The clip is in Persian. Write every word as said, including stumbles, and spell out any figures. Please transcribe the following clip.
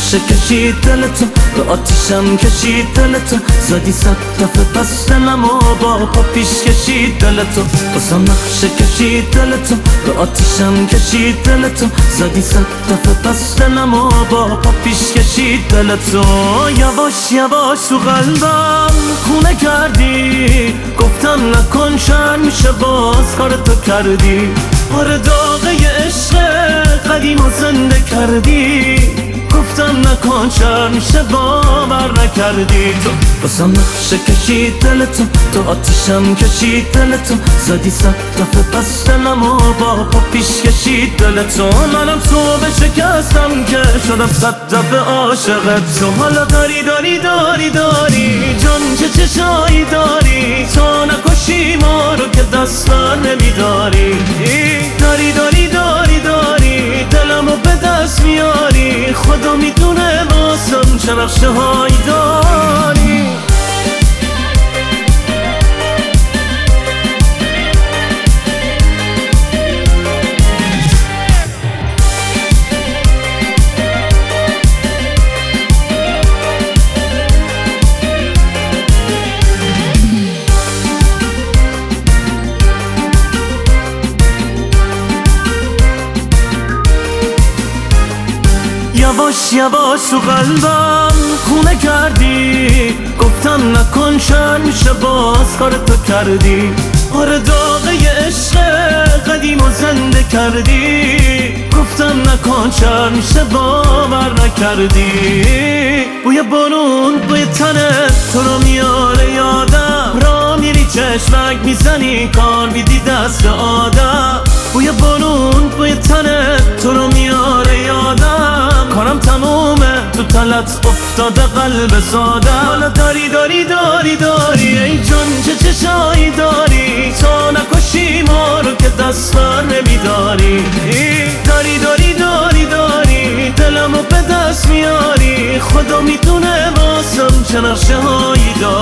نقشه کشید دلتو، به آتیشم کشید دلتو، زدی صد دفعه پس دلم و با پا پیش کشید دلتو. بازم نقشه کشید دلتو، به آتیشم کشید دلتو، زدی صد دفعه پس دلم و با پا پیش کشید دلتو. یواش یواش تو قلبم خونه کردی، گفتم نکن شن میشه باز کارتو کردی. آره داغه عشق قدیم و زنده کردی، گفتم نکن شر میشه باور نکردی. تو بازم نقشه کشید دلتو، تو آتیشم کشید دلتو، زدی صد دفعه پس دلم و با پا پیش کشید دلتو. منم تو بشکستم که شدم صد دفعه عاشقت. تو حالا داری داری داری داری جان چه چشایی داری، تو نکشی ما رو که دست بر نمیداری. داری داری داری داری دلمو به دست میاری، خدا میدونه واسم چه نقشه هایی داری. یواش یواش تو قلبم خونه کردی، گفتم نکن شر میشه باز کارتو کردی. آره داغه عشق قدیم و زنده کردی، گفتم نکن شر میشه باور نکردی. بوی بارون بوی تنت تو رو میاره یادم، را میری چشمک میزنی کار میدی دست آدم. بوی بارون بوی تنت تو رو میاره یادم، کارم تمومه تو تلت افتاده قلب سادم. حالا داری داری داری داری ای جان چه چشایی داری، تو نکشی ما رو که دست بر نمیداری. داری داری داری داری دلمو به دست میاری، خدا میدونه واسم چه نقشه هایی داری.